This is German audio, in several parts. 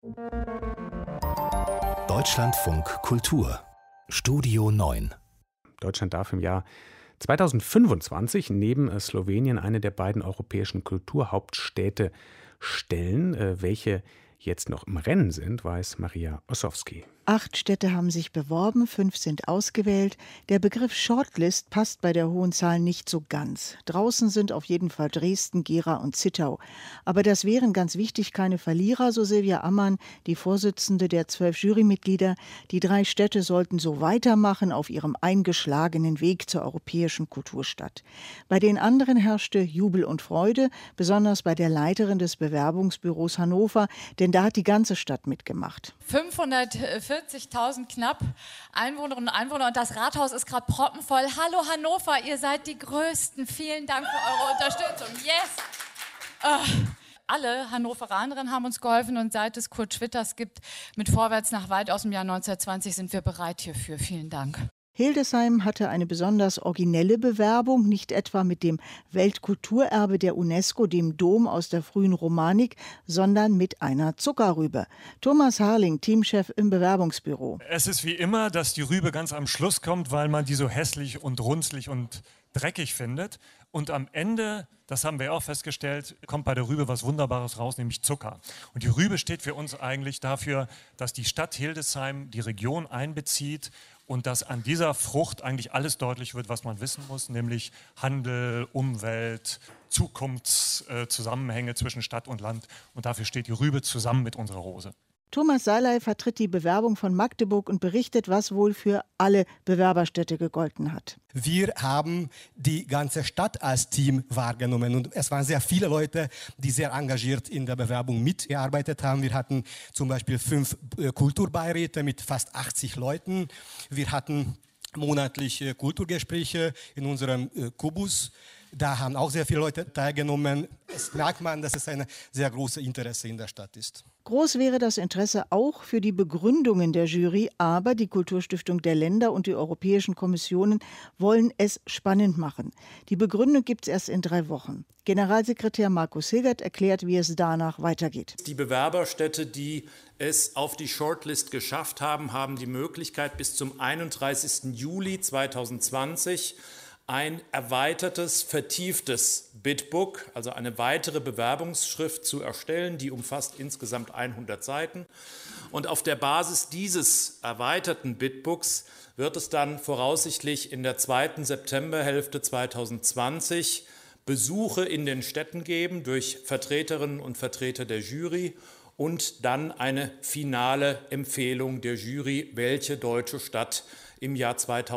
Deutschlandfunk Kultur Studio 9. Deutschland darf im Jahr 2025 neben Slowenien eine der beiden europäischen Kulturhauptstädte stellen. Welche jetzt noch im Rennen sind, weiß Maria Ossowski. 8 Städte haben sich beworben, 5 sind ausgewählt. Der Begriff Shortlist passt bei der hohen Zahl nicht so ganz. Draußen sind auf jeden Fall Dresden, Gera und Zittau. Aber das wären ganz wichtig keine Verlierer, so Silvia Ammann, die Vorsitzende der 12 Jurymitglieder. Die 3 Städte sollten so weitermachen auf ihrem eingeschlagenen Weg zur europäischen Kulturstadt. Bei den anderen herrschte Jubel und Freude, besonders bei der Leiterin des Bewerbungsbüros Hannover, denn da hat die ganze Stadt mitgemacht. 540.000 knapp Einwohnerinnen und Einwohner und das Rathaus ist gerade proppenvoll. Hallo Hannover, ihr seid die Größten. Vielen Dank für eure Unterstützung. Yes! Alle Hannoveranerinnen haben uns geholfen und seit es Kurt Schwitters gibt mit Vorwärts nach weit aus dem Jahr 1920 sind wir bereit hierfür. Vielen Dank. Hildesheim hatte eine besonders originelle Bewerbung, nicht etwa mit dem Weltkulturerbe der UNESCO, dem Dom aus der frühen Romanik, sondern mit einer Zuckerrübe. Thomas Harling, Teamchef im Bewerbungsbüro. Es ist wie immer, dass die Rübe ganz am Schluss kommt, weil man die so hässlich und runzlig und dreckig findet. Und am Ende, das haben wir auch festgestellt, kommt bei der Rübe was Wunderbares raus, nämlich Zucker. Und die Rübe steht für uns eigentlich dafür, dass die Stadt Hildesheim die Region einbezieht und dass an dieser Frucht eigentlich alles deutlich wird, was man wissen muss, nämlich Handel, Umwelt, Zukunftszusammenhänge zwischen Stadt und Land. Und dafür steht die Rübe zusammen mit unserer Rose. Thomas Saley vertritt die Bewerbung von Magdeburg und berichtet, was wohl für alle Bewerberstädte gegolten hat. Wir haben die ganze Stadt als Team wahrgenommen und es waren sehr viele Leute, die sehr engagiert in der Bewerbung mitgearbeitet haben. Wir hatten zum Beispiel 5 Kulturbeiräte mit fast 80 Leuten. Wir hatten monatliche Kulturgespräche in unserem Kubus. Da haben auch sehr viele Leute teilgenommen. Es merkt man, dass es ein sehr großes Interesse in der Stadt ist. Groß wäre das Interesse auch für die Begründungen der Jury, aber die Kulturstiftung der Länder und die europäischen Kommissionen wollen es spannend machen. Die Begründung gibt es erst in 3 Wochen. Generalsekretär Markus Hilgert erklärt, wie es danach weitergeht. Die Bewerberstädte, die es auf die Shortlist geschafft haben, haben die Möglichkeit, bis zum 31. Juli 2020 ein erweitertes, vertieftes Bidbook, also eine weitere Bewerbungsschrift zu erstellen, die umfasst insgesamt 100 Seiten. Und auf der Basis dieses erweiterten Bidbooks wird es dann voraussichtlich in der 2. Septemberhälfte 2020 Besuche in den Städten geben durch Vertreterinnen und Vertreter der Jury und dann eine finale Empfehlung der Jury, welche deutsche Stadt im Jahr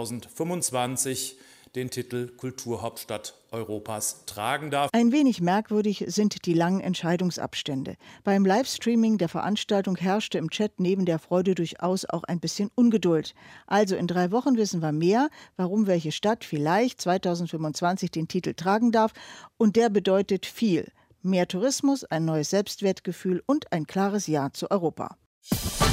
2025 den Titel Kulturhauptstadt Europas tragen darf. Ein wenig merkwürdig sind die langen Entscheidungsabstände. Beim Livestreaming der Veranstaltung herrschte im Chat neben der Freude durchaus auch ein bisschen Ungeduld. Also in 3 Wochen wissen wir mehr, warum welche Stadt vielleicht 2025 den Titel tragen darf. Und der bedeutet viel. Mehr Tourismus, ein neues Selbstwertgefühl und ein klares Ja zu Europa.